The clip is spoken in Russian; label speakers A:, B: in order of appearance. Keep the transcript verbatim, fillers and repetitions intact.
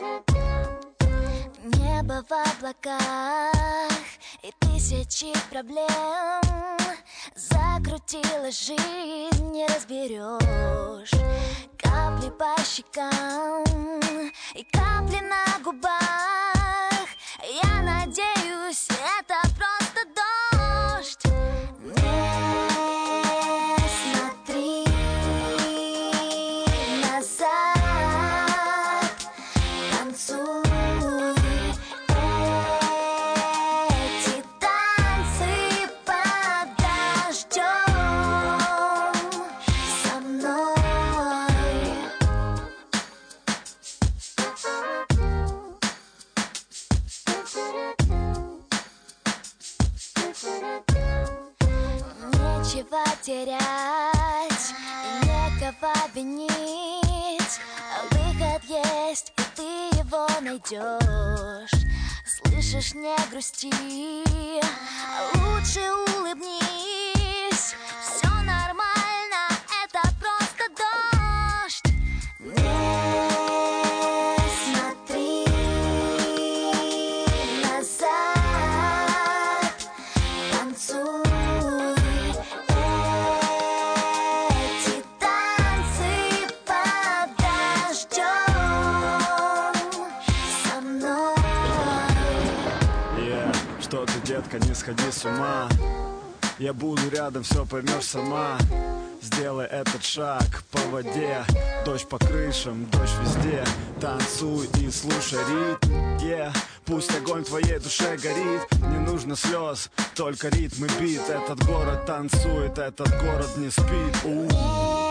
A: Небо в облаках и тысячи проблем. Закрутилась жизнь, не разберешь. Капли по щекам и капли на губах. Я надеюсь, это просто дождь. Не смотри назад, танцуй. Эти танцы под дождем со мной. Нечего терять и некого винить. Выход есть, и ты его найдешь. Слышишь, не грусти, лучше улыбнись. Все нормально, это просто дождь. Не смотри назад, танцуй. Эти танцы под дождем со мной.
B: Yeah. Что ты, детка, не сходи с ума. Я буду рядом, все поймешь сама. Сделай этот шаг по воде. Дождь по крышам, дождь везде. Танцуй и слушай ритм, yeah. Пусть огонь в твоей душе горит. Не нужно слез, только ритм и бит. Этот город танцует, этот город не спит. У.